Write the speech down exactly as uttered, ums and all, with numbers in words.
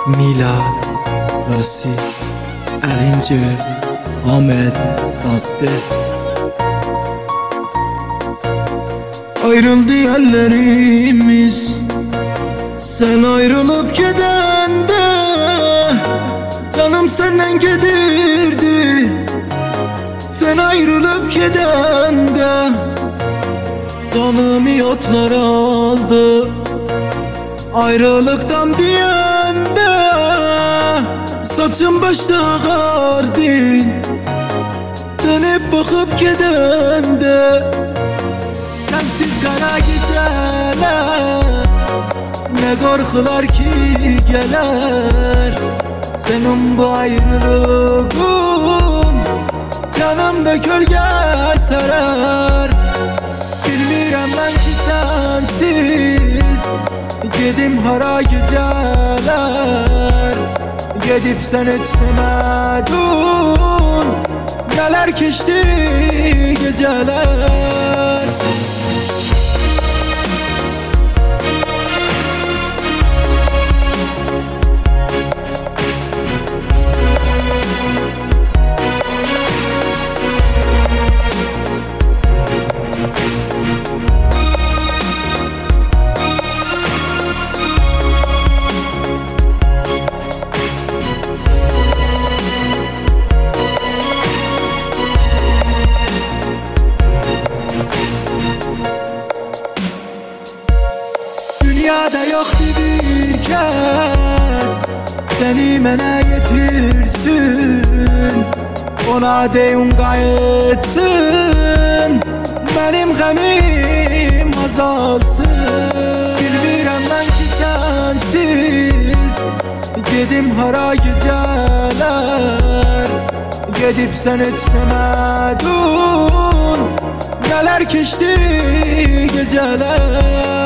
Milad, Rasi, Erencil, Ahmet, Tatlı. Ayrıldı yerlerimiz, sen ayrılıp gidende canım senden gidirdi. Sen ayrılıp gidende canımı yotlar aldı. Ayrılıktan diyende saçım başta ağardı. Dönüp bakıp gidende sensiz kara gideler, ne korkular ki gelir. Senin bu ayrılığın canımda gölge sarar. Bilmirəm ben ki sensiz gedim hara geceler. Gedip sen hiç demedin neler geçti geceler. Dünyada yoktu bir kez seni mənə getirsin, ona deyun qayıtsın, benim qəmim azalsın. Bilmirəm mən ki sensiz gedim hara geceler. Gedip sen hiç demedin neler geçti geceler.